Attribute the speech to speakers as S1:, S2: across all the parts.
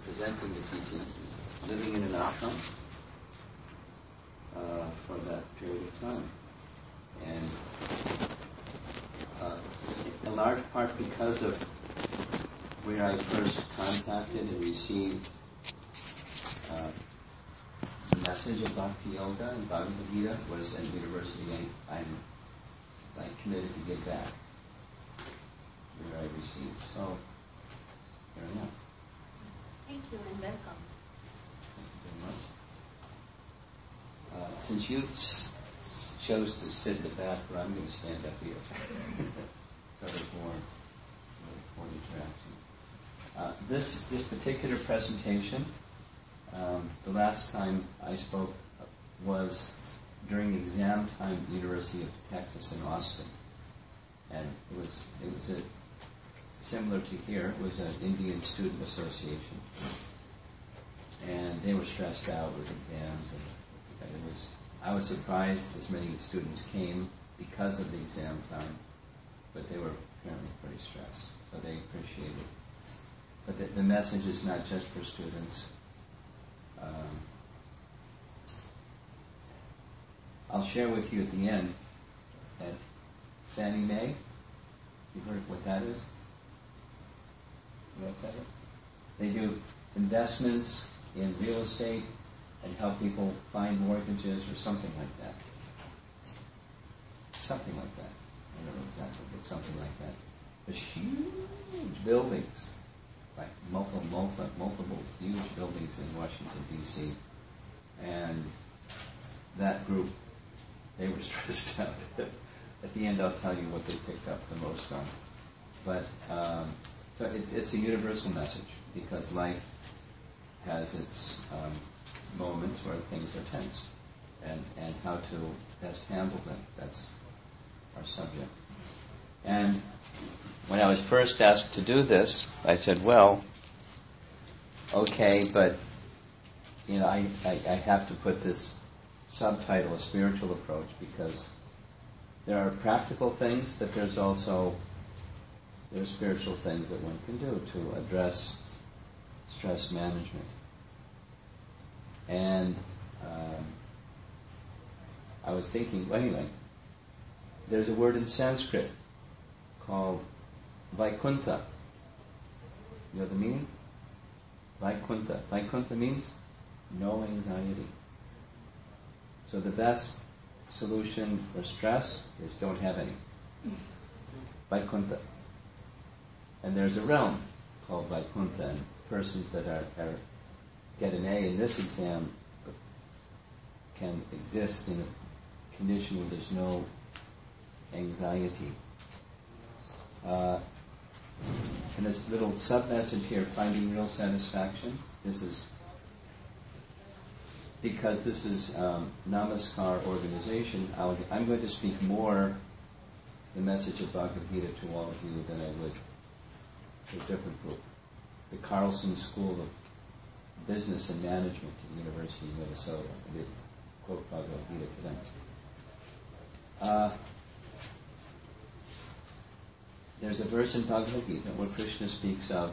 S1: presenting the teachings, living in an ashram for that period of time. And in large part because of where I first contacted and received the message of Bhakti Yoga and Bhagavad Gita was at university. I'm committed to give back where I received. So, there I am.
S2: Thank you and welcome.
S1: Thank you very much. Since you chose to sit in the back, I'm going to stand up here. So there's more interaction. This particular presentation, the last time I spoke was during exam time at the University of Texas in Austin, and it was similar to here. It was an Indian Student Association, and they were stressed out with exams, and I was surprised as many students came because of the exam time, but they were apparently pretty stressed, so they appreciated it. But the message is not just for students. I'll share with you at the end that Fannie Mae, you heard what that is? You know what that is? They do investments in real estate and help people find mortgages or something like that. Something like that. I don't know exactly, but something like that. There's huge buildings, like multiple huge buildings in Washington, D.C. And that group, they were stressed out. At the end, I'll tell you what they picked up the most on. But so it's a universal message, because life has its moments where things are tense, and how to best handle them. That's our subject. And when I was first asked to do this, I said, well, okay, but I have to put this subtitle, a spiritual approach, because there are practical things, but there are spiritual things that one can do to address stress management. And I was thinking, well, anyway, there's a word in Sanskrit called Vaikuntha. You know the meaning? Vaikuntha. Vaikuntha means no anxiety. So the best solution for stress is don't have any. Vaikuntha. And there's a realm called Vaikuntha, and persons that get an A in this exam can exist in a condition where there's no anxiety. And this little sub-message here, finding real satisfaction, this is because this is Namaskar organization. I'm going to speak more the message of Bhagavad Gita to all of you than I would to a different group. The Carlson School of Business and Management at the University of Minnesota. I did quote Bhagavad Gita to them. There's a verse in Bhagavad Gita where Krishna speaks of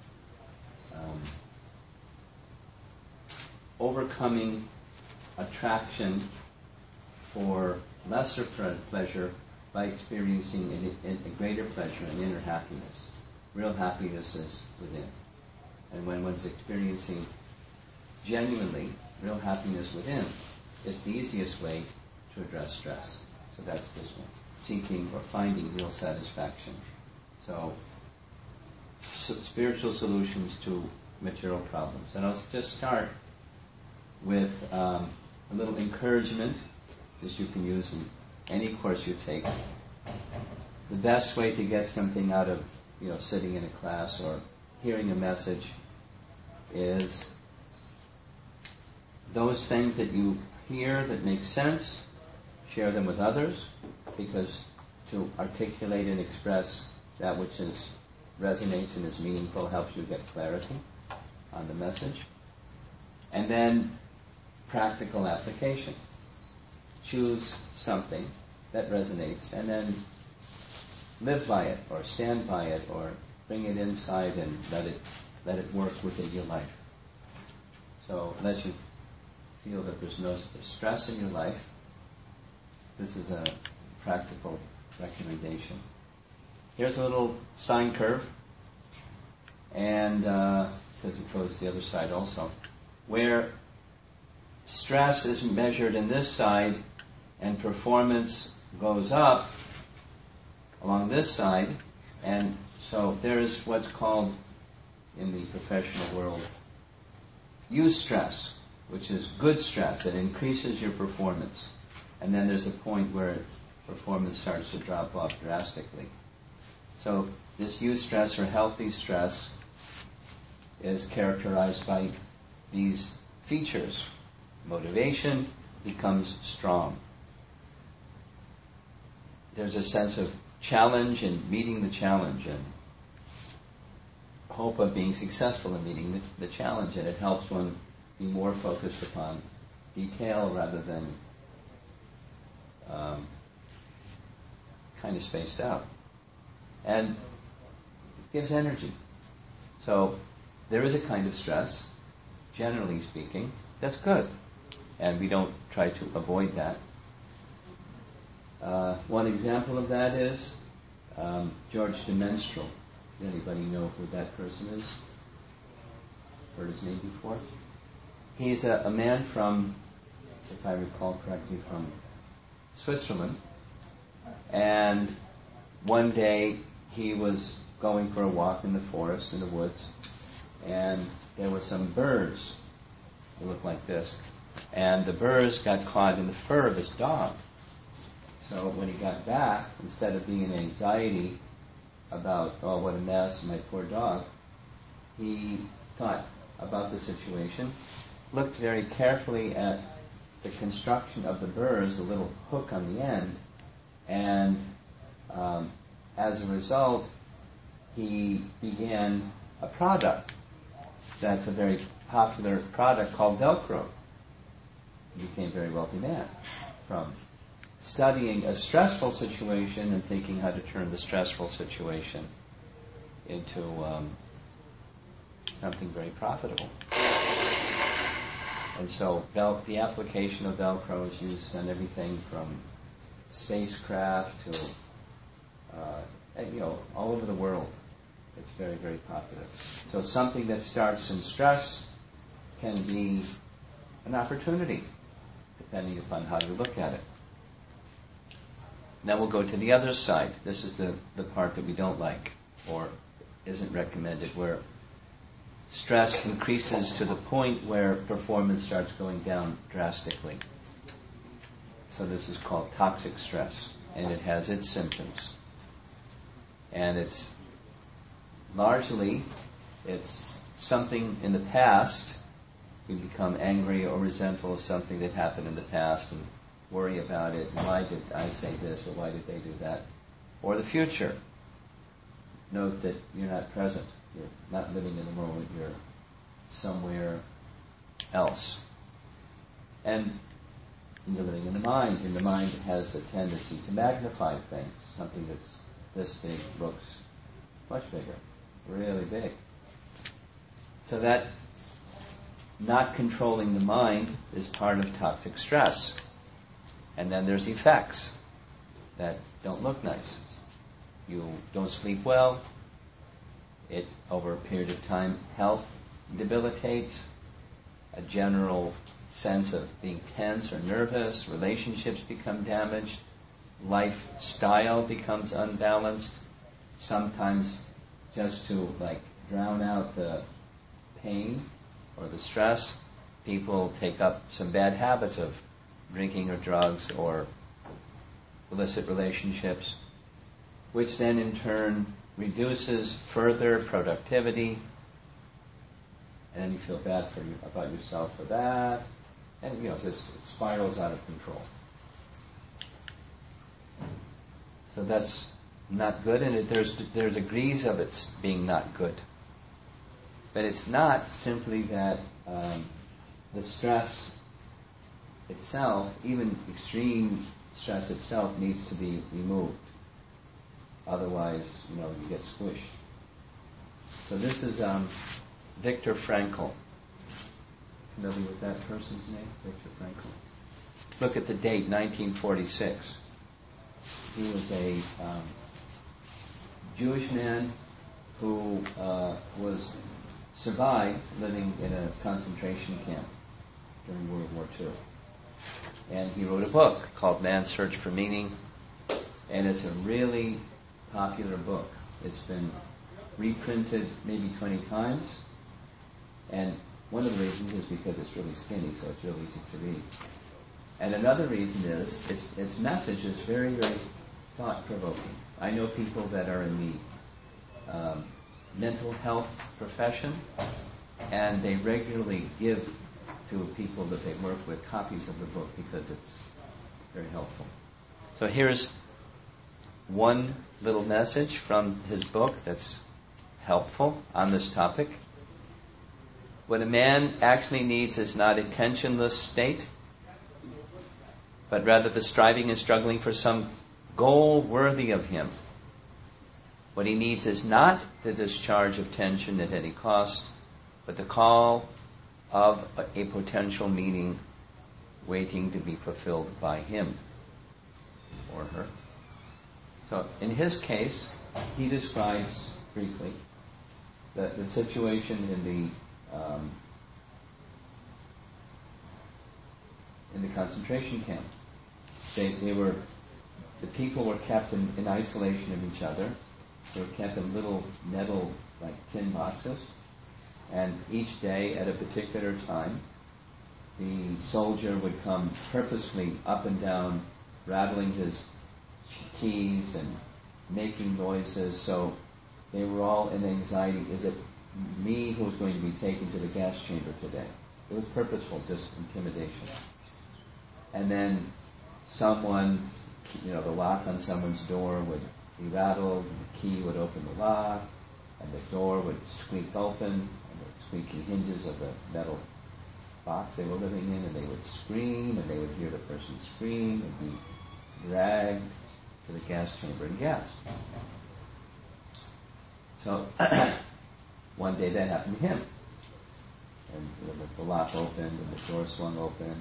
S1: overcoming attraction for lesser pleasure by experiencing a greater pleasure and inner happiness. Real happiness is within. And when one's experiencing genuinely real happiness within, it's the easiest way to address stress. So that's this one. Seeking or finding real satisfaction. So spiritual solutions to material problems. And I'll just start with a little encouragement, this you can use in any course you take. The best way to get something out of sitting in a class or hearing a message is those things that you hear that make sense, share them with others, because to articulate and express that which resonates and is meaningful helps you get clarity on the message. And then practical application. Choose something that resonates and then live by it or stand by it or bring it inside and let let it work within your life. So let you feel that there's no stress in your life. This is a practical recommendation. Here's a little sine curve, and because it goes the other side also, where stress is measured in this side and performance goes up along this side, and so there is what's called in the professional world eustress, which is good stress. It increases your performance. And then there's a point where performance starts to drop off drastically. So this eustress or healthy stress is characterized by these features. Motivation becomes strong. There's a sense of challenge and meeting the challenge and hope of being successful in meeting the challenge, and it helps one be more focused upon detail rather than kind of spaced out. And it gives energy. So there is a kind of stress, generally speaking, that's good. And we don't try to avoid that. One example of that is George de Menstruel. Does anybody know who that person is? Heard his name before? He's a man from, if I recall correctly, from Switzerland. And one day he was going for a walk in the forest, in the woods, and there were some birds that looked like this. And the birds got caught in the fur of his dog. So when he got back, instead of being in anxiety about, oh, what a mess, my poor dog, he thought about the situation, looked very carefully at the construction of the burrs, a little hook on the end, and as a result, he began a product that's a very popular product called Velcro. He became a very wealthy man from studying a stressful situation and thinking how to turn the stressful situation into something very profitable. And so the application of Velcro is used on everything from spacecraft to, all over the world. It's very, very popular. So something that starts in stress can be an opportunity, depending upon how you look at it. Now we'll go to the other side. This is the part that we don't like or isn't recommended, where stress increases to the point where performance starts going down drastically. So this is called toxic stress, and it has its symptoms. And it's something in the past. We become angry or resentful of something that happened in the past and worry about it. Why did I say this, or why did they do that? Or the future. Note that you're not present. You're not living in the moment. You're somewhere else. And you're living in the mind. And the mind has a tendency to magnify things. Something that's this big looks much bigger, really big. So that not controlling the mind is part of toxic stress. And then there's effects that don't look nice. You don't sleep well. It, over a period of time, health debilitates. A general sense of being tense or nervous. Relationships become damaged. Lifestyle becomes unbalanced. Sometimes just to drown out the pain or the stress, people take up some bad habits of drinking or drugs or illicit relationships, which then in turn reduces further productivity, and then you feel bad about yourself for that, and it spirals out of control. So that's not good, and there's degrees of it being not good. But it's not simply that the stress itself, even extreme stress itself, needs to be removed. Otherwise, you get squished. So this is Viktor Frankl. Familiar with that person's name? Viktor Frankl. Look at the date, 1946. He was a Jewish man who survived living in a concentration camp during World War II. And he wrote a book called Man's Search for Meaning, and it's a really popular book. It's been reprinted maybe 20 times, and one of the reasons is because it's really skinny, so it's really easy to read. And another reason is its message is very, very thought-provoking. I know people that are in the mental health profession, and they regularly give to people that they work with copies of the book because it's very helpful. So here's one little message from his book that's helpful on this topic. What a man actually needs is not a tensionless state, but rather the striving and struggling for some goal worthy of him. What he needs is not the discharge of tension at any cost, but the call of a potential meaning waiting to be fulfilled by him or her. So in his case, he describes briefly the situation in the concentration camp. The people were kept in isolation of each other. They were kept in little metal, like tin boxes. And each day at a particular time, the soldier would come purposely up and down, rattling his keys and making noises. So they were all in anxiety. Is it me who's going to be taken to the gas chamber today? It was purposeful, just intimidation. And then someone, the lock on someone's door would be rattled, and the key would open the lock, and the door would squeak open, and the squeaky hinges of the metal box they were living in, and they would scream, and they would hear the person scream and be dragged to the gas chamber and gassed. So one day that happened to him. And the lock opened and the door swung open. And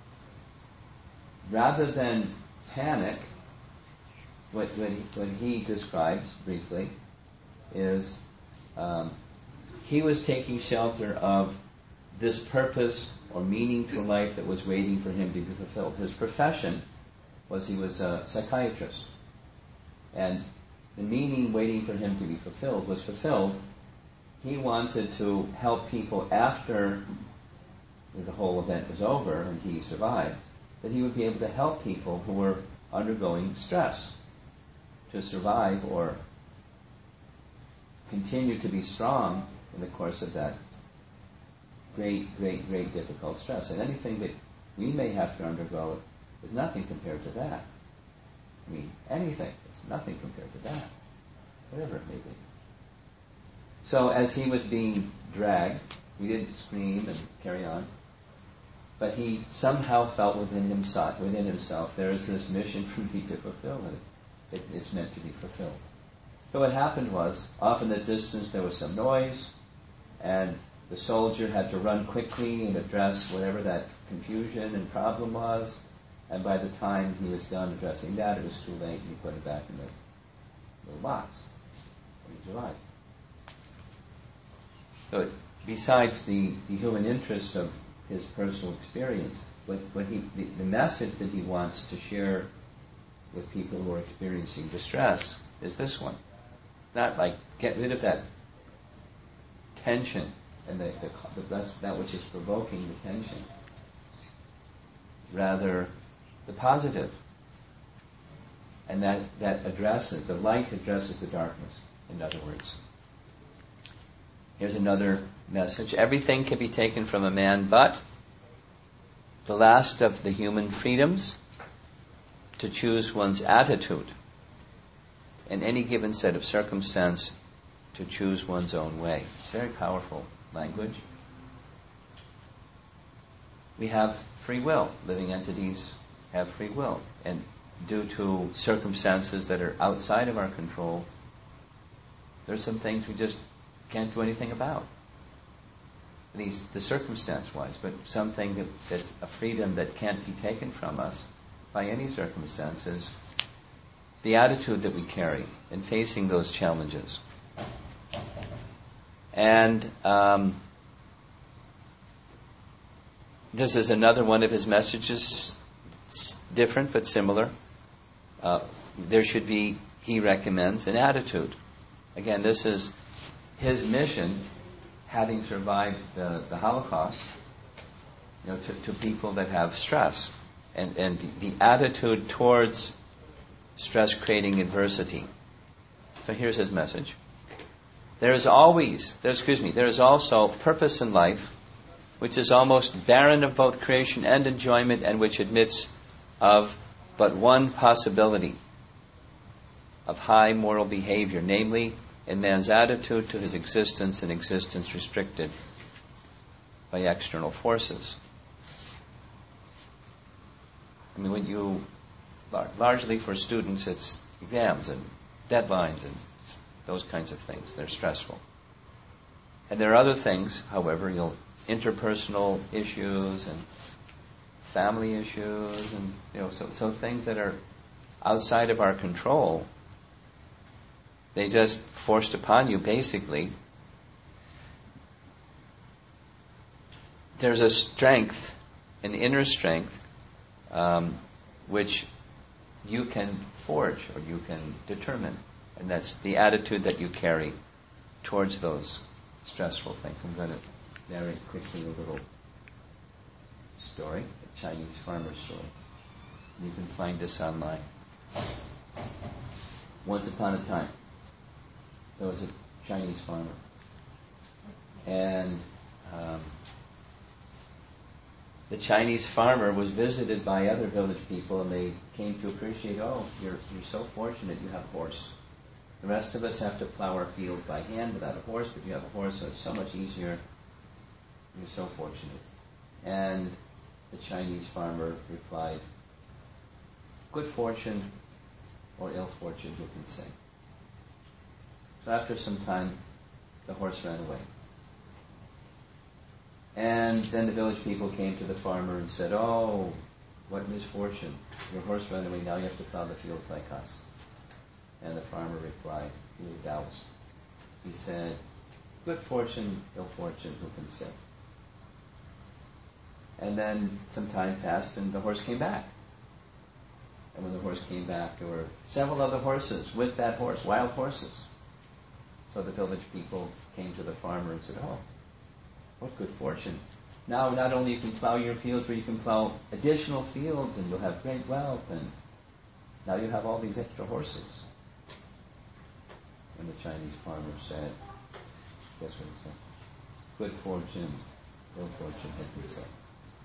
S1: rather than panic, what he describes briefly is he was taking shelter of this purpose or meaning to life that was waiting for him to be fulfilled. His profession was he was a psychiatrist. And the meaning waiting for him to be fulfilled was fulfilled. He wanted to help people after the whole event was over and he survived, that he would be able to help people who were undergoing stress to survive or continue to be strong in the course of that great difficult stress. And anything that we may have to undergo is nothing compared to that. I mean, anything is nothing compared to that, whatever it may be. So as he was being dragged, he didn't scream and carry on, but he somehow felt within himself, there is this mission for me to fulfill, and it is meant to be fulfilled. So what happened was, off in the distance there was some noise, and the soldier had to run quickly and address whatever that confusion and problem was, and by the time he was done addressing that, it was too late, and he put it back in the little box, and he survived. So besides the human interest of his personal experience, the message that he wants to share with people who are experiencing distress is this one. Not like get rid of that tension and that which is provoking the tension. Rather, the positive. And that addresses, the light addresses the darkness, in other words. Here's another message. Everything can be taken from a man but the last of the human freedoms, to choose one's attitude in any given set of circumstance, to choose one's own way. Very powerful language. We have free will. Living entities have free will. And due to circumstances that are outside of our control, there's some things we just can't do anything about. the circumstance-wise, but something that's a freedom that can't be taken from us by any circumstances, the attitude that we carry in facing those challenges. And this is another one of his messages, different but similar. There should be, he recommends, an attitude. Again, this is his mission, having survived the Holocaust, to people that have stress, and the attitude towards stress creating adversity. So here's his message. There is also purpose in life which is almost barren of both creation and enjoyment, and which admits of but one possibility of high moral behavior, namely in man's attitude to his existence, and existence restricted by external forces. I mean, when you, largely for students, it's exams and deadlines and those kinds of things. They're stressful. And there are other things, however, interpersonal issues and family issues, and so things that are outside of our control. They just forced upon you, basically. There's a strength, an inner strength, which you can forge or you can determine. And that's the attitude that you carry towards those stressful things. I'm going to narrate quickly a little story, a Chinese farmer story. You can find this online. Once upon a time, there was a Chinese farmer. And the Chinese farmer was visited by other village people, and they came to appreciate, you're so fortunate you have a horse. The rest of us have to plow our field by hand without a horse, but you have a horse, so it's so much easier. You're so fortunate. And the Chinese farmer replied, good fortune or ill fortune, who can say? So after some time, the horse ran away. And then the village people came to the farmer and said, what misfortune. Your horse ran away, now you have to plow the fields like us. And the farmer replied, he was Taoist. He said, good fortune, ill fortune, who can say? And then some time passed and the horse came back. And when the horse came back, there were several other horses with that horse, wild horses. So the village people came to the farmer and said, what good fortune. Now not only you can plow your fields, but you can plow additional fields and you'll have great wealth, and now you have all these extra horses. And the Chinese farmer said, guess what he said? Good fortune, ill fortune, who can say?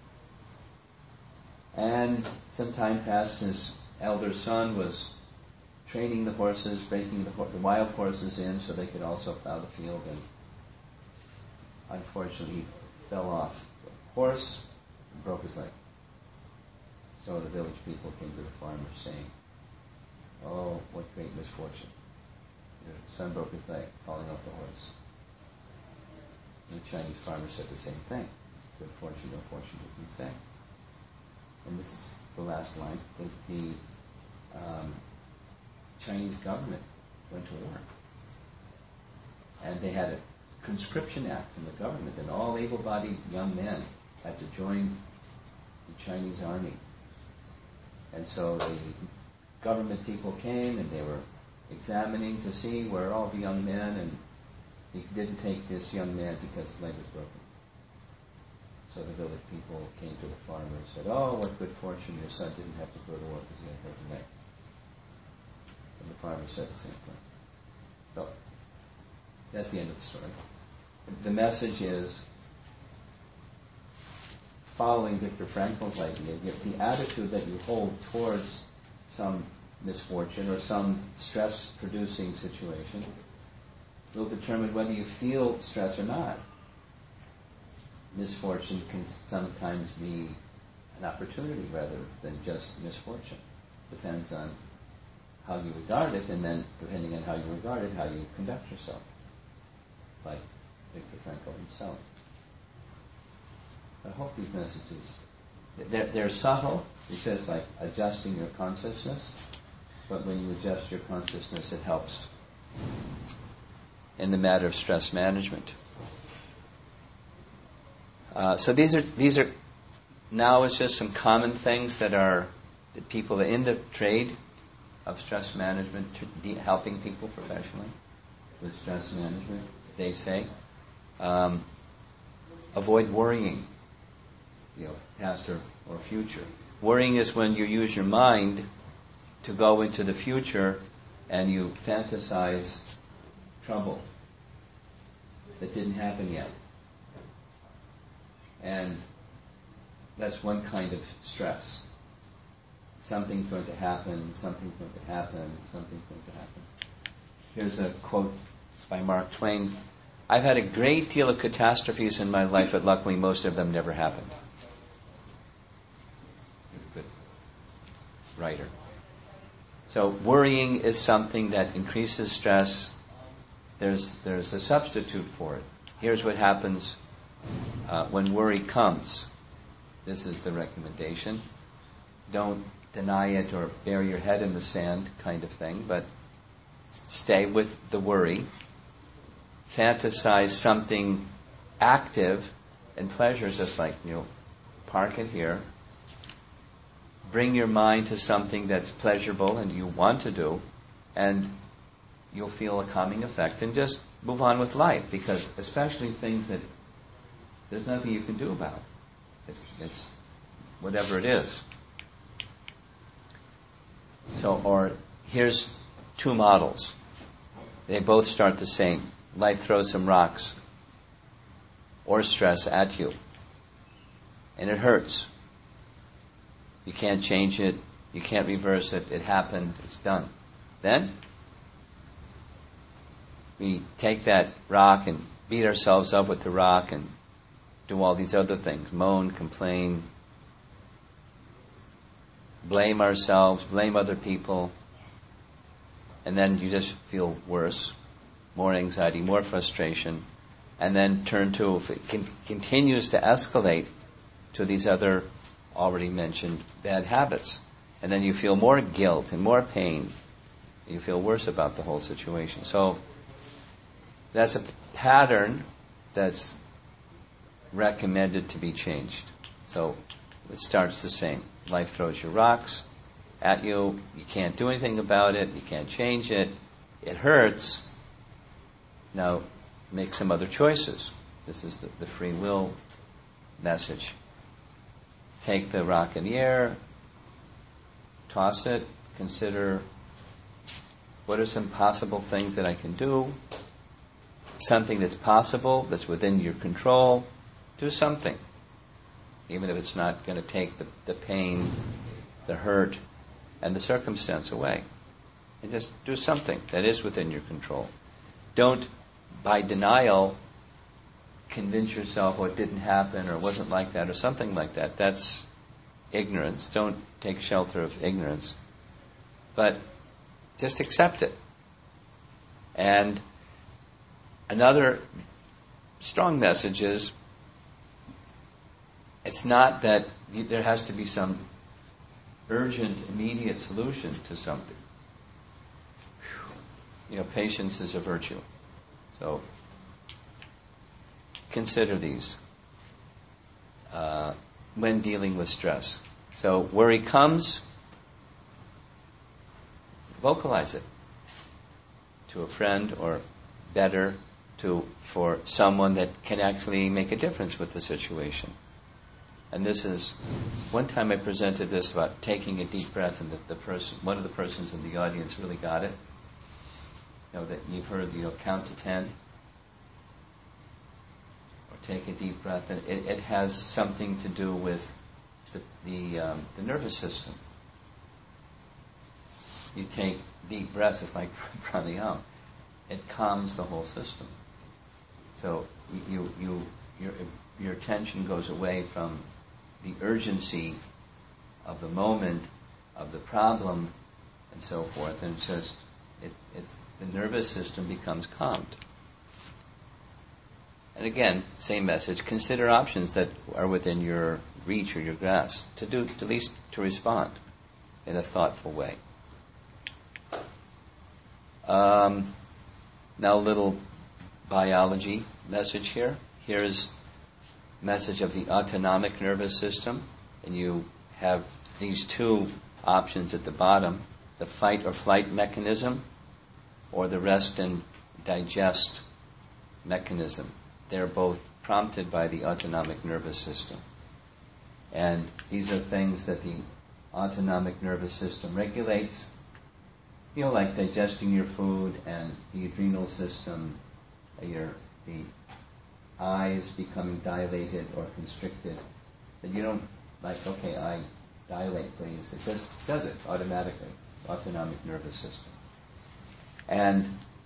S1: And some time passed, his elder son was training the horses, breaking the wild horses in so they could also plow the field, and unfortunately he fell off the horse and broke his leg. So the village people came to the farmer saying, what great misfortune. Your son broke his leg falling off the horse. And the Chinese farmer said the same thing. Good fortune, ill fortune, who can say? And this is the last line. The Chinese government went to war. And they had a conscription act from the government, and all able-bodied young men had to join the Chinese army. And so the government people came, and they were examining to see where all the young men, and he didn't take this young man because his leg was broken. So the village people came to the farmer and said, what good fortune, your son didn't have to go to war because he had a broken leg. And the farmer said the same thing. So that's the end of the story. The message is, following Viktor Frankl's idea, the attitude that you hold towards some misfortune or some stress-producing situation will determine whether you feel stress or not. Misfortune can sometimes be an opportunity rather than just misfortune. Depends on how you regard it, and then depending on how you regard it, how you conduct yourself. Like Viktor Frankl himself. I hope these messages, they're subtle. It's just like adjusting your consciousness. But when you adjust your consciousness, it helps in the matter of stress management. So these are now it's just some common things that people in the trade of stress management, helping people professionally with stress management, they say. Avoid worrying, past or future. Worrying is when you use your mind to go into the future and you fantasize trouble that didn't happen yet. And that's one kind of stress. Something's going to happen, something's going to happen, something's going to happen. Here's a quote by Mark Twain. I've had a great deal of catastrophes in my life, but luckily most of them never happened. He's a good writer. So worrying is something that increases stress. There's a substitute for it. Here's what happens when worry comes. This is the recommendation. Don't deny it or bury your head in the sand kind of thing, but stay with the worry. Fantasize something active and pleasure, just like, park it here. Bring your mind to something that's pleasurable and you want to do, and you'll feel a calming effect, and just move on with life, because especially things that there's nothing you can do about. It's whatever it is. So, or here's two models. They both start the same. Life throws some rocks or stress at you, and it hurts. You can't change it. You can't reverse it. It happened. It's done. Then we take that rock and beat ourselves up with the rock and do all these other things. Moan, complain, blame ourselves, blame other people. And then you just feel worse. More anxiety, more frustration. And then turn to, if it continues to escalate, to these other already mentioned bad habits. And then you feel more guilt and more pain. You feel worse about the whole situation. So that's a pattern that's recommended to be changed. So it starts the same. Life throws you rocks at you. You can't do anything about it. You can't change it. It hurts. Now make some other choices. This is the free will message. Take the rock in the air, toss it, consider what are some possible things that I can do, something that's possible, that's within your control. Do something, even if it's not going to take the pain, the hurt, and the circumstance away. And just do something that is within your control. Don't, by denial, convince yourself, it didn't happen, or it wasn't like that, or something like that. That's ignorance. Don't take shelter of ignorance. But just accept it. And another strong message is, it's not that there has to be some urgent, immediate solution to something. Patience is a virtue. So consider these when dealing with stress. So worry comes, vocalize it to a friend, or better, for someone that can actually make a difference with the situation. And this is, one time I presented this about taking a deep breath, and one of the persons in the audience really got it. That you've heard, count to 10. Or take a deep breath. And it has something to do with the nervous system. You take deep breaths, it's like pranayama. It calms the whole system. So your attention goes away from the urgency of the moment, of the problem, and so forth, and it's the nervous system becomes calmed. And again, same message, consider options that are within your reach or your grasp, to at least to respond in a thoughtful way. Now a little biology message here. Here's message of the autonomic nervous system, and you have these two options at the bottom, the fight or flight mechanism or the rest and digest mechanism. They're both prompted by the autonomic nervous system. And these are things that the autonomic nervous system regulates, like digesting your food and the adrenal system, the eyes becoming dilated or constricted. That you don't okay, eye dilate please. It just does it automatically, autonomic nervous system. And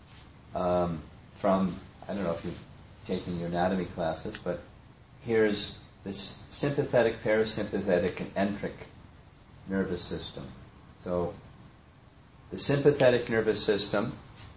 S1: from, I don't know if you've taken your anatomy classes, but here's this sympathetic, parasympathetic, and enteric nervous system. So the sympathetic nervous system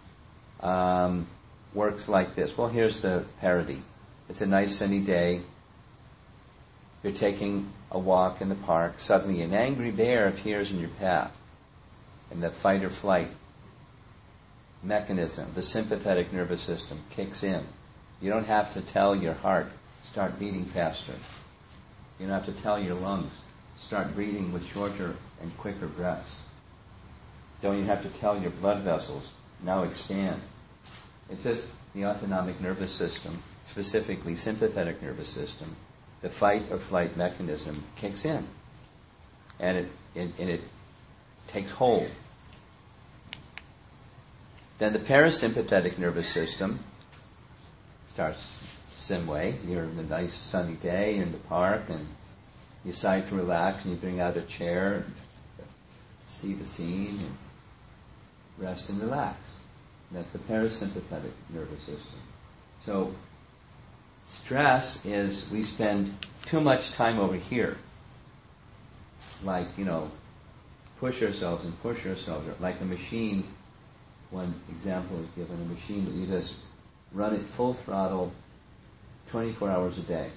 S1: works like this. Well, here's the parody. It's a nice sunny day. You're taking a walk in the park. Suddenly an angry bear appears in your path. And the fight or flight mechanism, the sympathetic nervous system, kicks in. You don't have to tell your heart, start beating faster. You don't have to tell your lungs, start breathing with shorter and quicker breaths. Don't even have to tell your blood vessels, now expand. It's just the autonomic nervous system, specifically sympathetic nervous system, the fight or flight mechanism kicks in. And it takes hold. Then the parasympathetic nervous system starts the same way. You're in a nice sunny day in the park and you decide to relax and you bring out a chair and see the scene and rest and relax. And that's the parasympathetic nervous system. So stress is we spend too much time over here. Like, push ourselves, like a machine. One example is given, a machine that you just run it full throttle 24 hours a day.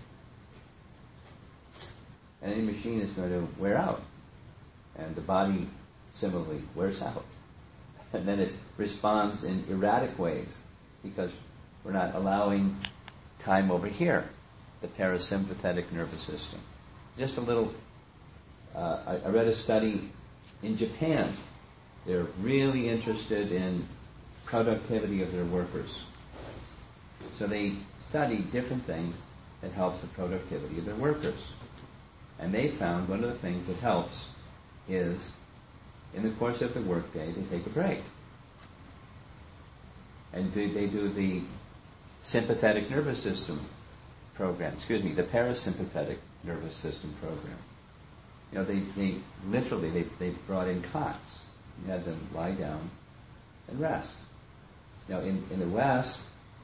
S1: And any machine is going to wear out. And the body similarly wears out. And then it responds in erratic ways because we're not allowing time over here, the parasympathetic nervous system. Just a little, I read a study in Japan. They're really interested in productivity of their workers. So they study different things that helps the productivity of their workers. And they found one of the things that helps is in the course of the workday, they take a break. And they do the sympathetic nervous system program, the parasympathetic nervous system program. They literally brought in cots. You had them lie down and rest. Now, in the West,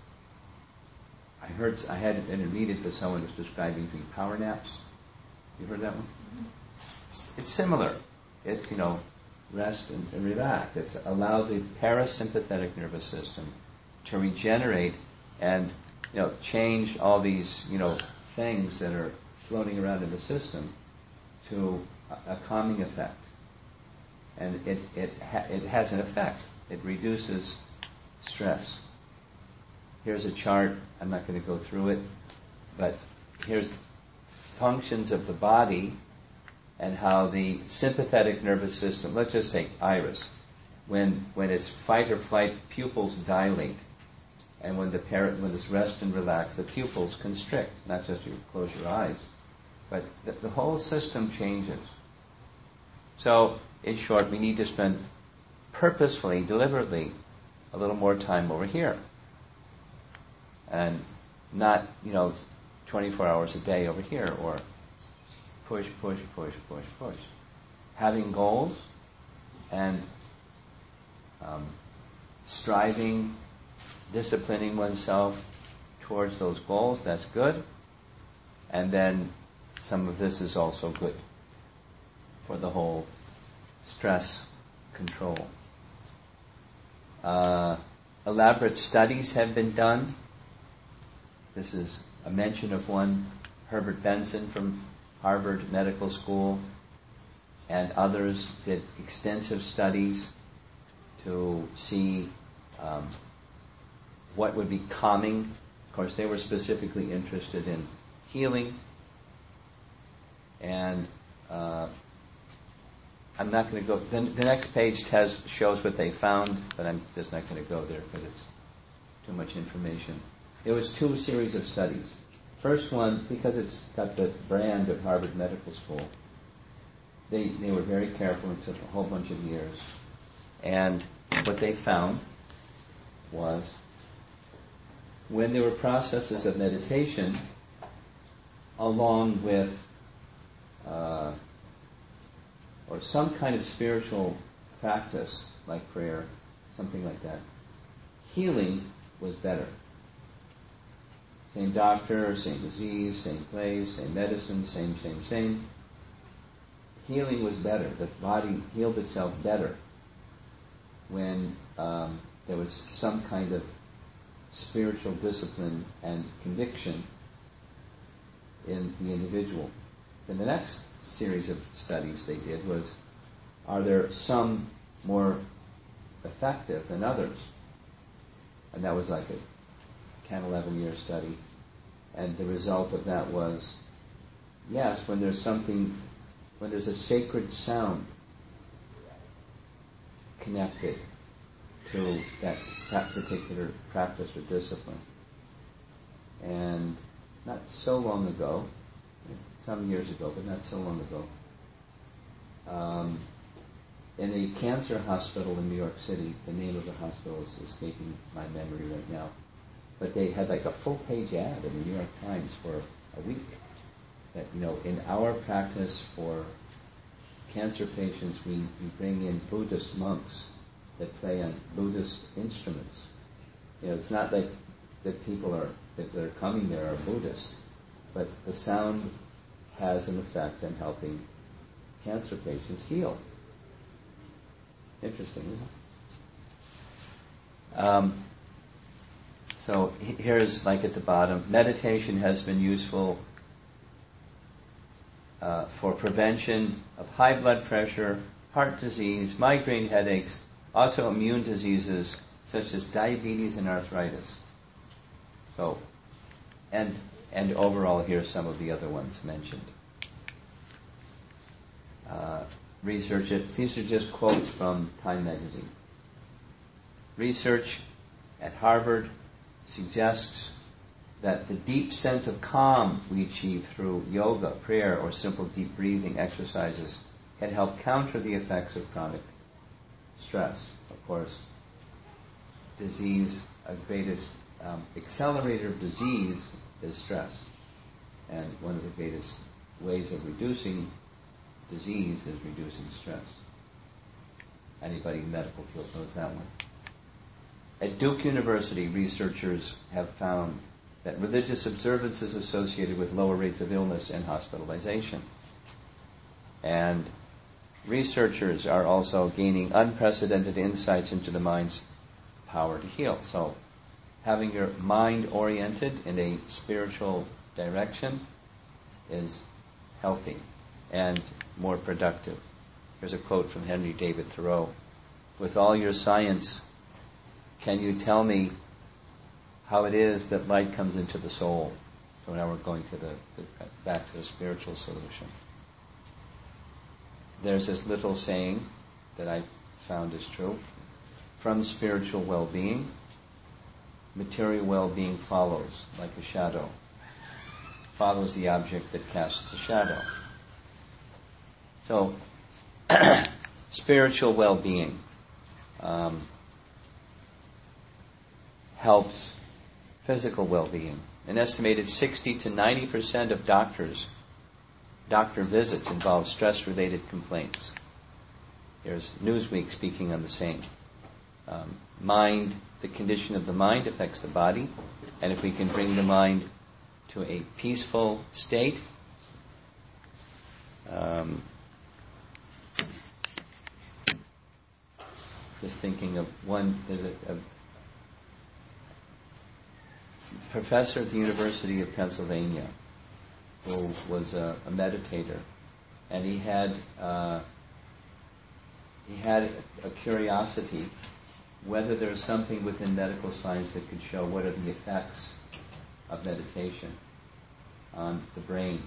S1: I had an read it, but someone was describing between power naps. You heard that one? Mm-hmm. It's similar. It's, rest and relax. It's allow the parasympathetic nervous system to regenerate and, change all these, things that are floating around in the system to a calming effect. And it has an effect. It reduces stress. Here's a chart. I'm not going to go through it, but here's functions of the body and how the sympathetic nervous system, let's just say iris, when it's fight or flight, pupils dilate, and when it's rest and relax, the pupils constrict. Not just you close your eyes, but the whole system changes. So, in short, we need to spend purposefully, deliberately, a little more time over here. And not, 24 hours a day over here, or push. Having goals and striving, disciplining oneself towards those goals, that's good. And then some of this is also good for the whole stress control. Elaborate studies have been done This is a mention of one, Herbert Benson from Harvard Medical School, and others did extensive studies to see what would be calming. Of course, they were specifically interested in healing. And I'm not going to go. The next page shows what they found, but I'm just not going to go there because it's too much information. It was 2 series of studies. First one, because it's got the brand of Harvard Medical School, they were very careful. It took a whole bunch of years. And what they found was when there were processes of meditation along with or some kind of spiritual practice, like prayer, something like that, healing was better. Same doctor, same disease, same place, same medicine, same. Healing was better. The body healed itself better when there was some kind of spiritual discipline and conviction in the individual. Then the next series of studies they did was, are there some more effective than others? And that was like a 10, 11-year study. And the result of that was, yes, when there's a sacred sound connected to that particular practice or discipline. And not so long ago, some years ago, but not so long ago, in a cancer hospital in New York City, the name of the hospital is escaping my memory right now, but they had like a full-page ad in the New York Times for a week that, in our practice for cancer patients, we bring in Buddhist monks that play on Buddhist instruments. It's not like that people that are coming there are Buddhist, but the sound has an effect on helping cancer patients heal. Interesting, isn't it? So here's like at the bottom, meditation has been useful for prevention of high blood pressure, heart disease, migraine headaches, autoimmune diseases such as diabetes and arthritis. So, and overall, here's some of the other ones mentioned. Research it. These are just quotes from Time magazine. Research at Harvard suggests that the deep sense of calm we achieve through yoga, prayer, or simple deep breathing exercises can help counter the effects of chronic stress. Of course, disease, a greatest accelerator of disease is stress. And one of the greatest ways of reducing disease is reducing stress. Anybody in medical field knows that one. At Duke University, researchers have found that religious observance is associated with lower rates of illness and hospitalization. And researchers are also gaining unprecedented insights into the mind's power to heal. So having your mind oriented in a spiritual direction is healthy and more productive. Here's a quote from Henry David Thoreau. With all your science, can you tell me how it is that light comes into the soul? So now we're going to back to the spiritual solution. There's this little saying that I found is true. From spiritual well-being, material well-being follows like a shadow. Follows the object that casts a shadow. So, spiritual well-being helps physical well-being. An estimated 60 to 90% of doctor visits involve stress-related complaints. Here's Newsweek speaking on the same. Mind, the condition of the mind affects the body, and if we can bring the mind to a peaceful state, just thinking of one, there's professor at the University of Pennsylvania who was a meditator, and he had a curiosity whether there was something within medical science that could show what are the effects of meditation on the brain.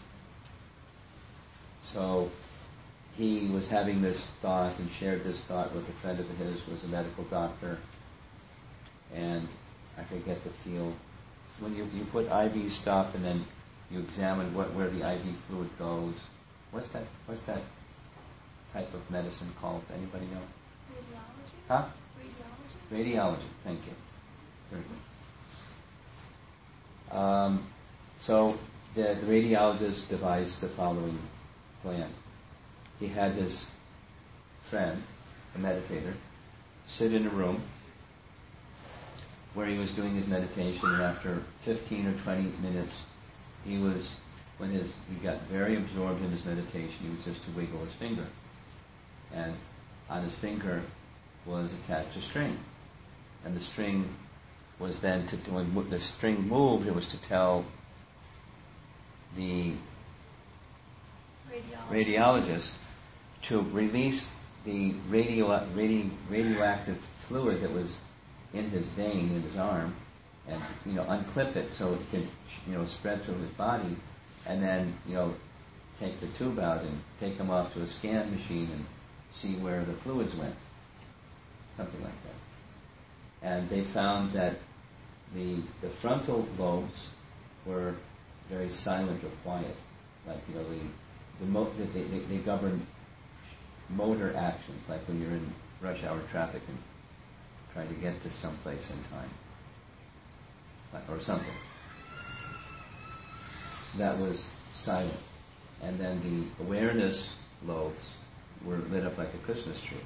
S1: So he was having this thought and shared this thought with a friend of his who was a medical doctor, and I forget the field. When you put IV stuff and then you examine where the IV fluid goes, what's that type of medicine called? Anybody know?
S2: Radiology?
S1: Huh?
S2: Radiology?
S1: Radiology, thank you. Very good. So the radiologist devised the following plan. He had his friend, a meditator, sit in a room where he was doing his meditation, and after 15 or 20 minutes, he got very absorbed in his meditation, he was just to wiggle his finger. And on his finger was attached a string. And the string was then, when the string moved, it was to tell the radiologist to release the radioactive fluid that was in his vein, in his arm, and unclip it so it could spread through his body, and then take the tube out and take him off to a scan machine and see where the fluids went, something like that. And they found that the frontal lobes were very silent or quiet, like they govern motor actions, like when you're in rush hour traffic and trying to get to someplace in time, or something. That was silent. And then the awareness lobes were lit up like a Christmas tree.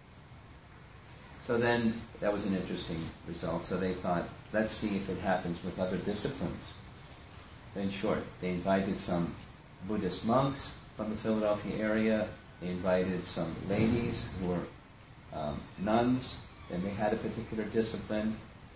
S1: So then, that was an interesting result. So they thought, let's see if it happens with other disciplines. In short, they invited some Buddhist monks from the Philadelphia area. They invited some ladies who were nuns, and they had a particular discipline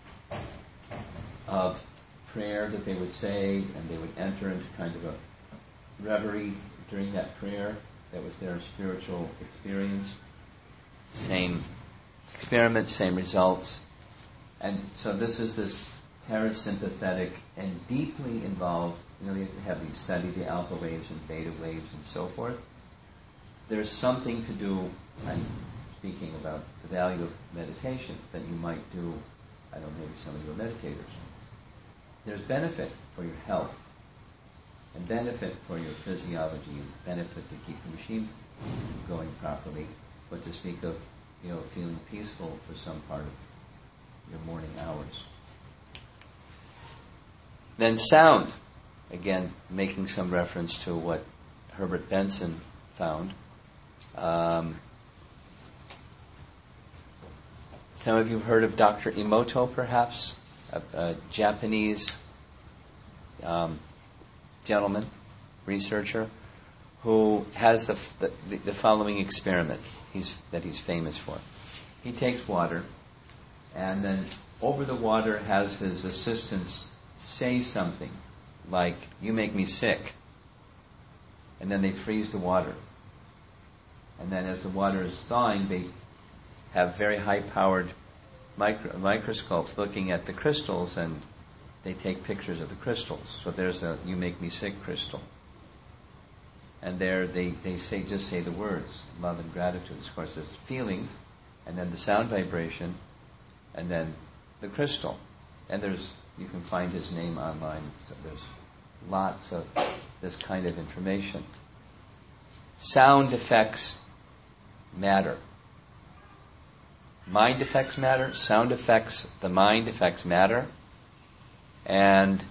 S1: of prayer that they would say, and they would enter into kind of a reverie during that prayer. That was their spiritual experience. Same experiments, same results. And so this is this parasympathetic and deeply involved, they have these study the alpha waves and beta waves and so forth. There's something to do, I'm speaking about the value of meditation, that you might do, I don't know, maybe some of you are meditators. There's benefit for your health, and benefit for your physiology, and benefit to keep the machine going properly, but to speak of, feeling peaceful for some part of your morning hours. Then sound, again, making some reference to what Herbert Benson found. Some of you have heard of Dr. Emoto, perhaps, a Japanese gentleman, researcher, who has the following experiment that he's famous for. He takes water, and then over the water has his assistants say something like, "You make me sick," and then they freeze the water. And then as the water is thawing, they have very high-powered microscopes looking at the crystals, and they take pictures of the crystals. So there's a "You make me sick" crystal. And there they just say the words, love and gratitude. Of course, there's feelings, and then the sound vibration, and then the crystal. And you can find his name online. So there's lots of this kind of information. Sound effects matter. Mind effects matter. Sound effects, the mind effects matter. And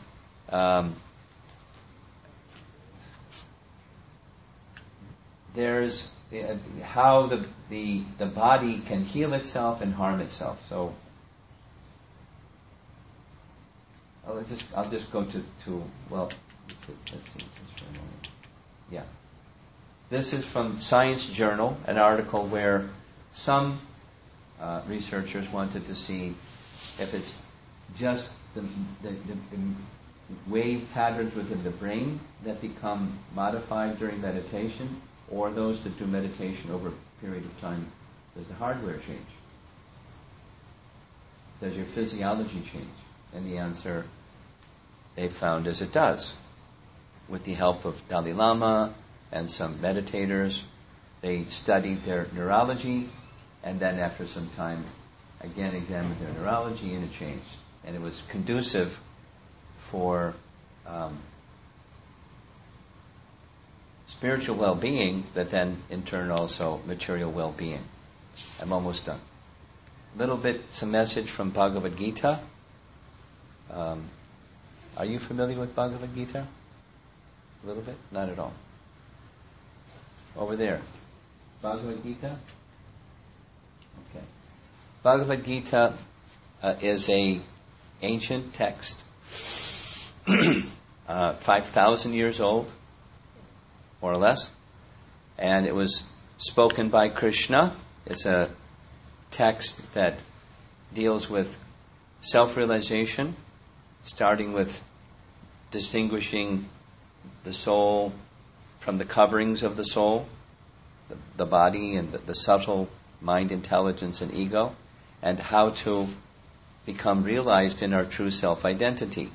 S1: there's how the body can heal itself and harm itself. So I'll just go to let's see just for a moment. Yeah. This is from Science Journal, an article where some researchers wanted to see if it's just the wave patterns within the brain that become modified during meditation, or those that do meditation over a period of time? Does the hardware change? Does your physiology change? And the answer they found is it does. With the help of Dalai Lama and some meditators, they studied their neurology, and then after some time again examined their neurology, and it changed. And it was conducive for spiritual well-being, but then in turn also material well-being. I'm almost done. Little bit, some message from Bhagavad Gita. Are you familiar with Bhagavad Gita? A little bit? Not at all. Over there. Bhagavad Gita? Okay. Bhagavad Gita is a ancient text, 5,000 years old, more or less, and it was spoken by Krishna. It's a text that deals with self-realization, starting with distinguishing the soul from the coverings of the soul, the body and the subtle mind, intelligence, and ego, and how to become realized in our true self-identity.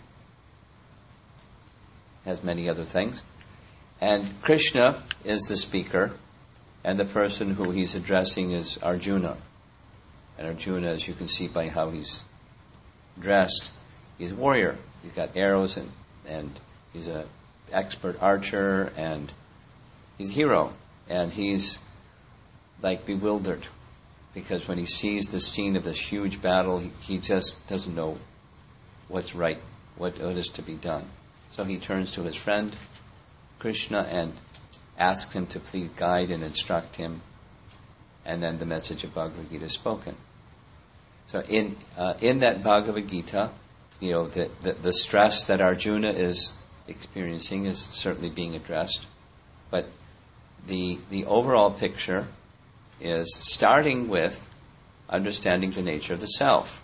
S1: Has many other things. And Krishna is the speaker, and the person who he's addressing is Arjuna. And Arjuna, as you can see by how he's dressed, he's a warrior. He's got arrows, and he's an expert archer, and he's a hero. And he's like bewildered, because when he sees the scene of this huge battle, he just doesn't know what's right, what is to be done. So he turns to his friend Krishna and asks him to please guide and instruct him, and then the message of Bhagavad Gita is spoken. So in that Bhagavad Gita, the stress that Arjuna is experiencing is certainly being addressed, but the overall picture is starting with understanding the nature of the self.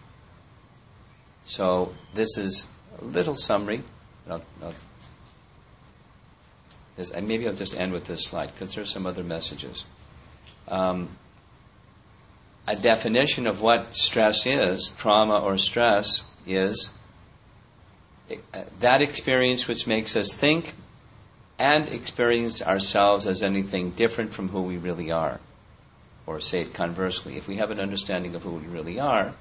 S1: So this is a little summary. Maybe I'll just end with this slide, because there's some other messages. A definition of what stress is, trauma or stress, is that experience which makes us think and experience ourselves as anything different from who we really are. Or say it conversely, if we have an understanding of who we really are,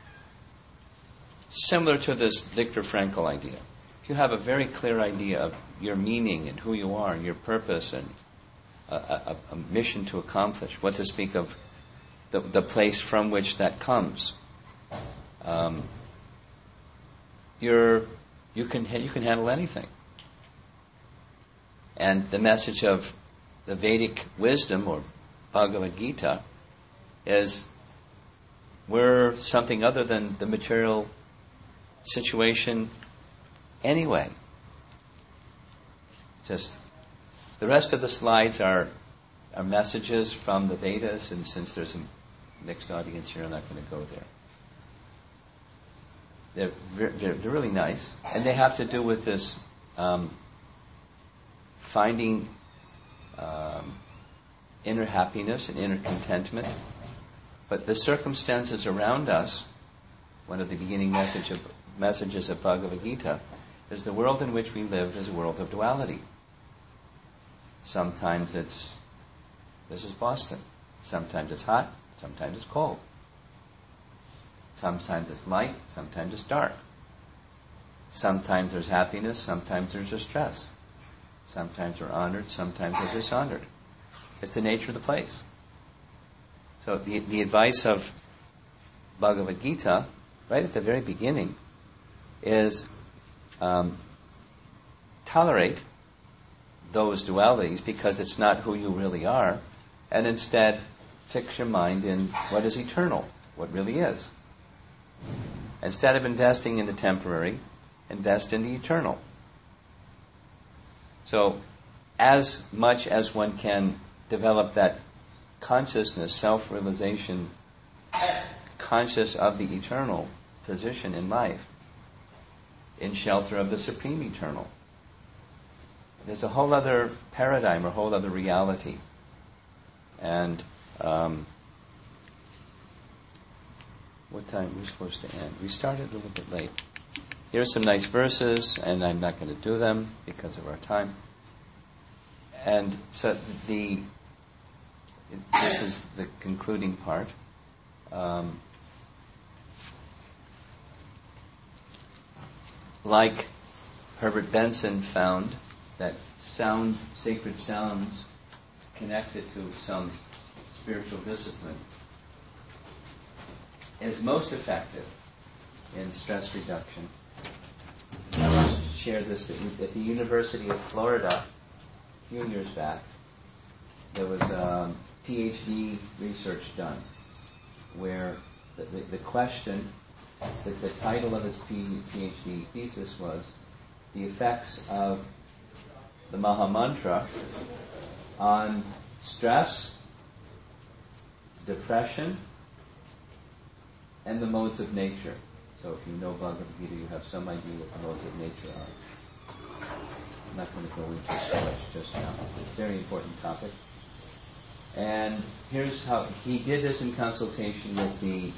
S1: similar to this Viktor Frankl idea. If you have a very clear idea of your meaning and who you are and your purpose and a mission to accomplish, what to speak of the place from which that comes, you can handle anything. And the message of the Vedic wisdom, or Bhagavad Gita, is we're something other than the material situation anyway. Just the rest of the slides are messages from the Vedas, and since there's a mixed audience here, I'm not going to go there. They're really nice, and they have to do with this finding inner happiness and inner contentment. But the circumstances around us, one of the beginning messages of Bhagavad Gita, is the world in which we live is a world of duality. Sometimes this is Boston. Sometimes it's hot, sometimes it's cold. Sometimes it's light, sometimes it's dark. Sometimes there's happiness, sometimes there's distress. Sometimes we're honored, sometimes we're dishonored. It's the nature of the place. So the advice of Bhagavad Gita, right at the very beginning, is tolerate those dualities because it's not who you really are, and instead fix your mind in what is eternal, what really is. Instead of investing in the temporary, invest in the eternal. So as much as one can develop that consciousness, self-realization, conscious of the eternal position in life, in shelter of the Supreme Eternal. There's a whole other paradigm, a whole other reality. And what time are we supposed to end? We started a little bit late. Here's some nice verses, and I'm not going to do them because of our time. And so this is the concluding part. Like Herbert Benson found that sacred sounds connected to some spiritual discipline is most effective in stress reduction. I want to share this at the University of Florida a few years back. There was PhD research done where the question, the title of his PhD thesis was the effects of the Maha Mantra on stress, depression, and the modes of nature. So if you know Bhagavad Gita, you have some idea what the modes of nature are. I'm not going to go into it so much just now. It's a very important topic. And here's how he did this in consultation with the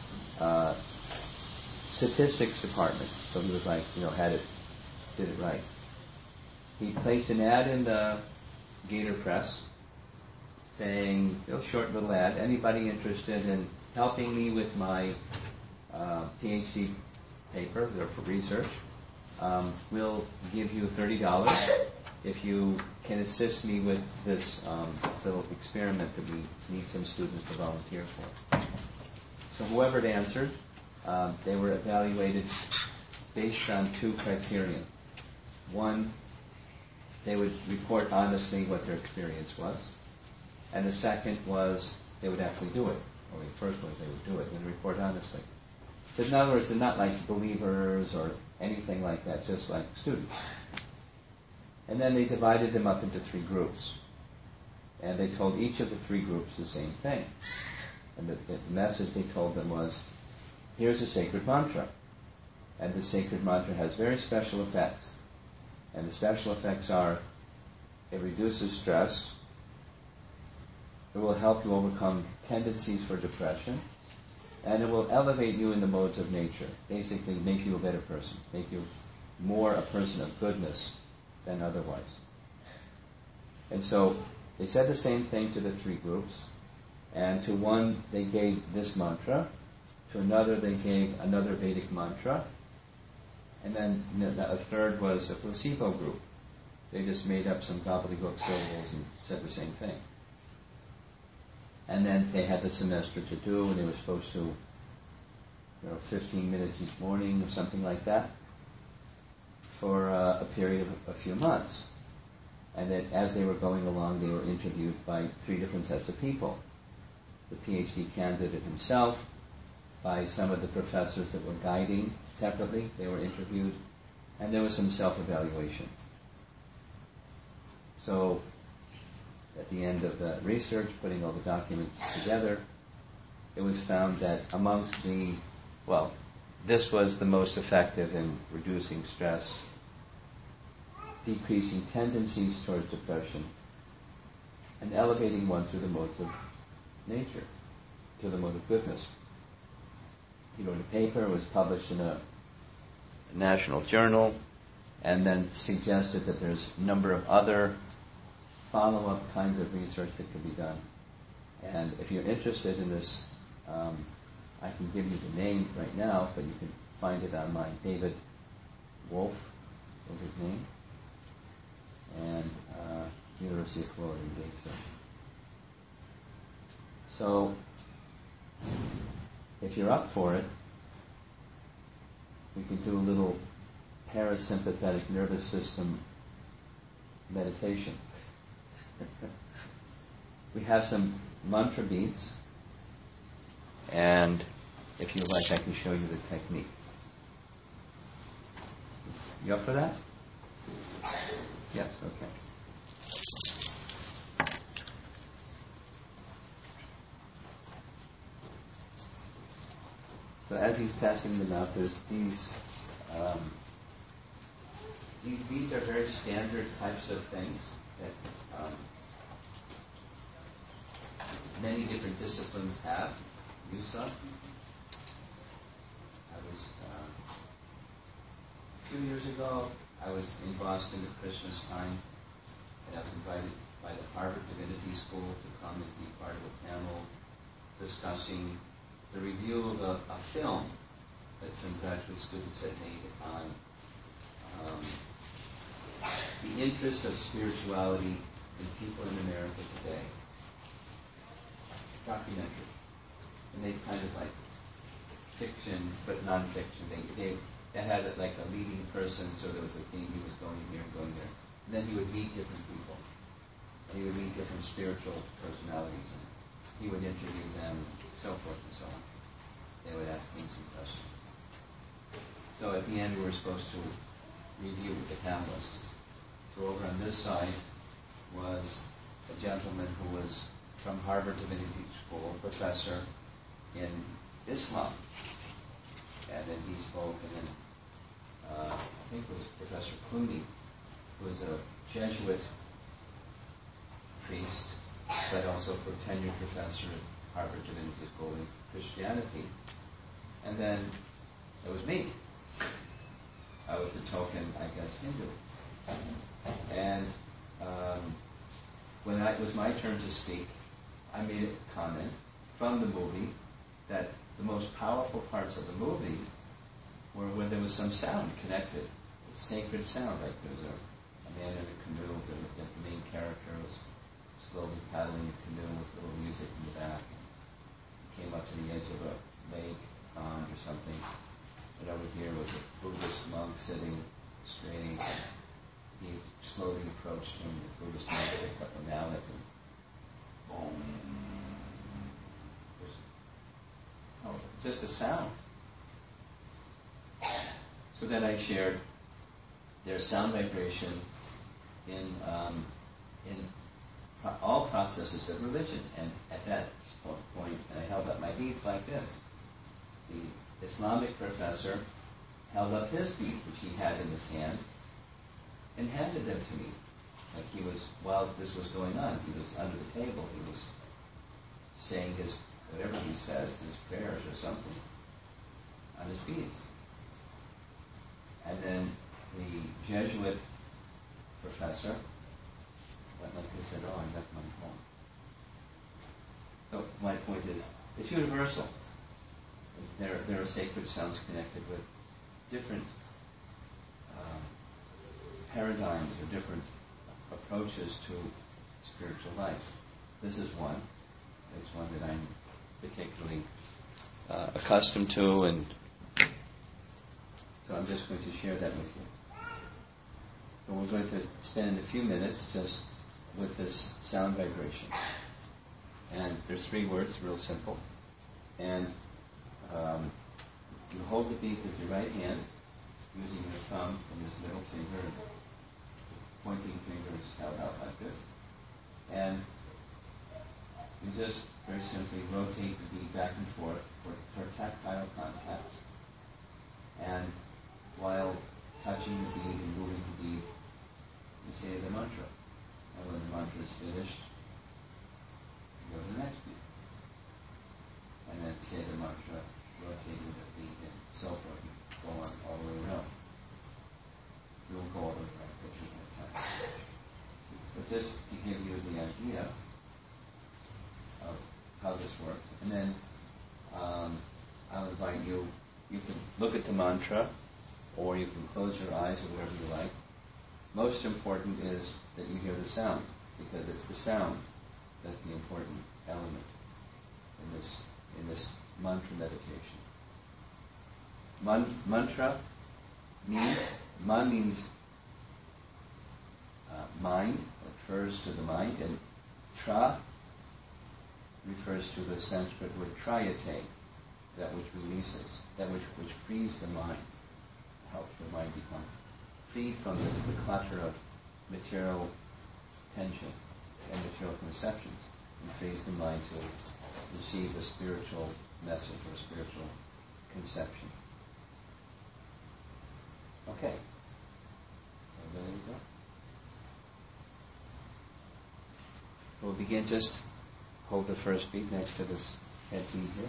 S1: statistics department. So he was like, did it right. He placed an ad in the Gator Press saying, real short little ad, anybody interested in helping me with my PhD paper, or for research, we'll give you $30 if you can assist me with this little experiment that we need some students to volunteer for. So whoever had answered, they were evaluated based on two criterion. One, they would report honestly what their experience was. And the second was they would actually do it. Or the first was they would do it and report honestly. But in other words, they're not like believers or anything like that, just like students. And then they divided them up into three groups. And they told each of the three groups the same thing. And the message they told them was, here's a sacred mantra. And the sacred mantra has very special effects. And the special effects are, it reduces stress, it will help you overcome tendencies for depression, and it will elevate you in the modes of nature. Basically, make you a better person, make you more a person of goodness than otherwise. And so they said the same thing to the three groups, and to one they gave this mantra, to another they gave another Vedic mantra, and then a third was a placebo group. They just made up some gobbledygook syllables and said the same thing. And then they had the semester to do, and they were supposed to, 15 minutes each morning or something like that for a period of a few months. And that as they were going along, they were interviewed by three different sets of people. The PhD candidate himself, by some of the professors that were guiding separately, they were interviewed, and there was some self-evaluation. So at the end of the research, putting all the documents together, it was found that amongst this was the most effective in reducing stress, decreasing tendencies towards depression, and elevating one through the modes of nature, to the mode of goodness. He wrote a paper, it was published in a national journal, and then suggested that there's a number of other follow-up kinds of research that could be done. And if you're interested in this, I can give you the name right now, but you can find it online. David Wolf was his name, and University of Florida in Gainesville. So, if you're up for it, we could do a little parasympathetic nervous system meditation. We have some mantra beads, and if you like, I can show you the technique. You up for that? Yes, okay. So as he's passing them out, there's these these are very standard types of things that many different disciplines have use of. I was a few years ago. I was in Boston at Christmas time, and I was invited by the Harvard Divinity School to come and be part of a panel discussing the review of a film that some graduate students had made on the interest of spirituality in people in America today. Documentary. And they kind of like fiction, but non-fiction. They had it like a leading person, so there was a theme. He was going here and going there. And then he would meet different people. And he would meet different spiritual personalities. And he would interview them, and so forth and so on. They would ask him some questions. So at the end, we were supposed to review with the panelists. So over on this side was a gentleman who was from Harvard Divinity School, professor in Islam. And then he spoke, and then I think it was Professor Clooney, who was a Jesuit priest, but also a tenured professor at Harvard Divinity School in Christianity. And then it was me. I was the token, I guess, Hindu. And when it was my turn to speak, I made a comment from the movie that the most powerful parts of the movie were when there was some sound connected. It's sacred sound, like there was a man in a canoe, the main character was slowly paddling a canoe with little music in the back. He came up to the edge of a lake, pond or something, and over here was a Buddhist monk sitting straight. He slowly approached him. The Buddhist monk picked up a mallet and boom. Just a sound. So then I shared there's sound vibration in all processes of religion. And at that point, I held up my beads like this. The Islamic professor held up his bead, which he had in his hand, and handed them to me. Like he was, while this was going on, he was under the table. He was saying his, whatever he says, his prayers or something, on his beads. And then the Jesuit professor went like this and said, "Oh, I left my home." So my point is, it's universal. There are sacred sounds connected with different paradigms or different approaches to spiritual life. This is one. It's one that I'm particularly accustomed to, and so I'm just going to share that with you. So we're going to spend a few minutes just with this sound vibration. And there's 3 words, real simple. And you hold the bead with your right hand, using your thumb and this middle finger, and pointing finger is held out like this. And you just very simply rotate the bead back and forth for tactile contact. And while touching the bead and moving the bead, you say the mantra. And when the mantra is finished, you go to the next bead. And then say the mantra, rotating the bead, and so forth. Go on all the way around. You won't go all the way around picture at a time. But just to give you the idea of how this works. And then I'll invite you, you can look at the mantra, or you can close your eyes or whatever you like. Most important is that you hear the sound, because it's the sound that's the important element in this mantra meditation. Mantra means, man means mind, refers to the mind, and tra refers to the Sanskrit word trayate, that which releases, that which frees the mind, helps the mind become free from the clutter of material tension and material conceptions, and frees the mind to receive a spiritual message or spiritual conception. Okay. So There you go. We'll begin. Just hold the first beat next to this head beat here.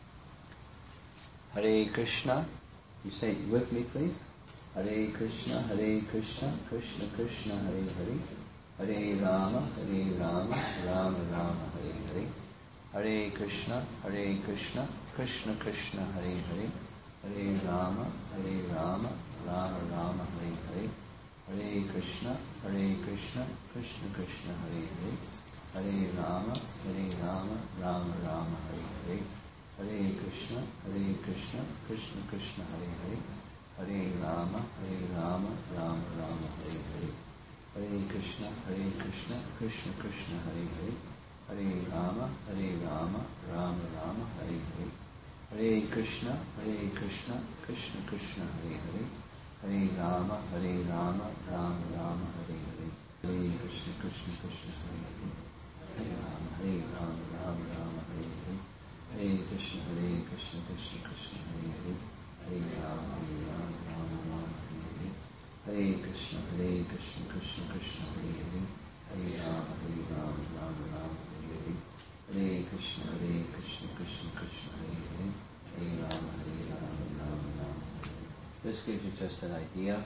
S1: Hare Krishna. You say it with me, please. Hare Krishna, Krishna Krishna, Hare Hare. Hare Rama, Rama Rama, Hare Hare. Hare Krishna, Krishna Krishna, Hare Hare. Hare Rama, Rama Rama, Hare Hare. Hare Krishna, Krishna Krishna, Hare Hare. Hare Rama, Rama Rama, Hare Hare. Hare Krishna, Krishna Krishna, Hare Hare. Hare Rama, Rama Rama, Hare Hare. Hare Krishna, Krishna Krishna, Hare Hare. Hare Rama, Rama Rama, Hare Hare. Hare Krishna, Krishna Krishna, Hare Hare. Hare Rama, Rama Rama, Hare Hare. Hare Krishna, Krishna, Hare Hare. Hare Rama, Rama Rama, Hare Hare. Hare Krishna, Krishna Krishna, Hare Hare. Hare Rama, Rama Rama, Hare Hare. Hare Krishna, Krishna Krishna, Hare Hare. Hare Rama, Rama Rama, Hare Hare. Hare Krishna, Krishna Krishna, Hare Hare. Hare Rama, Rama Rama. This gives you just an idea.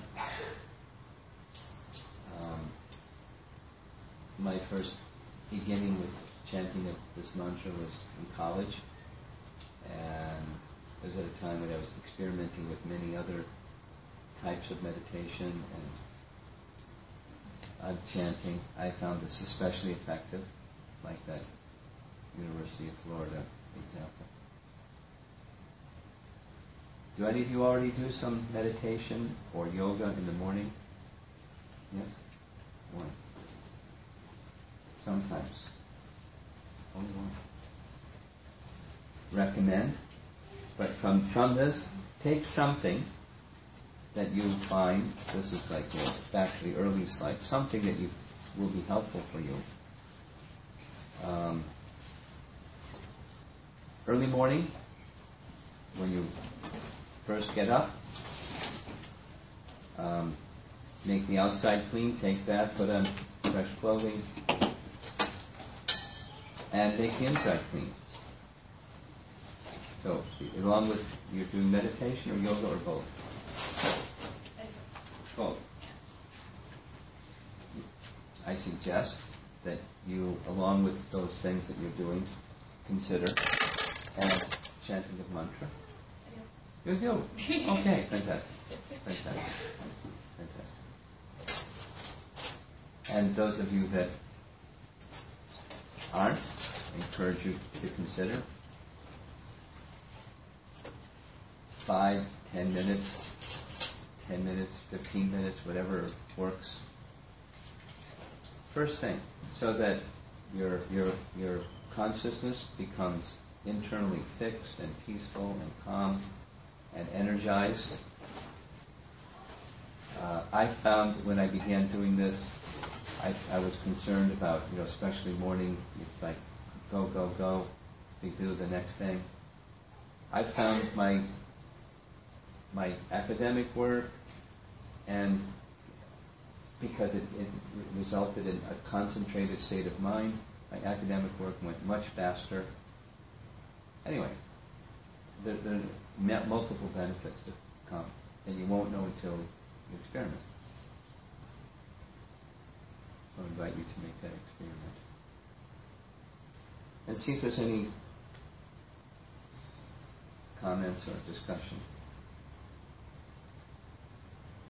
S1: My first beginning with chanting of this mantra was in college, and it was at a time when I was experimenting with many other types of meditation, and I'm chanting. I found this especially effective, like that University of Florida example. Do any of you already do some meditation or yoga in the morning? Yes? One. Sometimes. Only one. Recommend. But from this, take something that you find, this is like back to the early slide, something that will be helpful for you. Early morning, when you first get up, make the outside clean, take bath, put on fresh clothing, and make the inside clean. So, along with, you're doing meditation or yoga or both? Both. I suggest that you, along with those things that you're doing, consider chanting of mantra. You do? Okay, fantastic. And those of you that aren't, I encourage you to consider 5, 10 minutes, 15 minutes, whatever works. First thing, so that your consciousness becomes internally fixed and peaceful and calm and energized. I found when I began doing this, I was concerned about, especially morning, it's like go, we do the next thing. I found my academic work, and because it resulted in a concentrated state of mind, my academic work went much faster. Anyway, there are multiple benefits that come, and you won't know until you experiment. So I invite you to make that experiment. And see if there's any comments or discussion.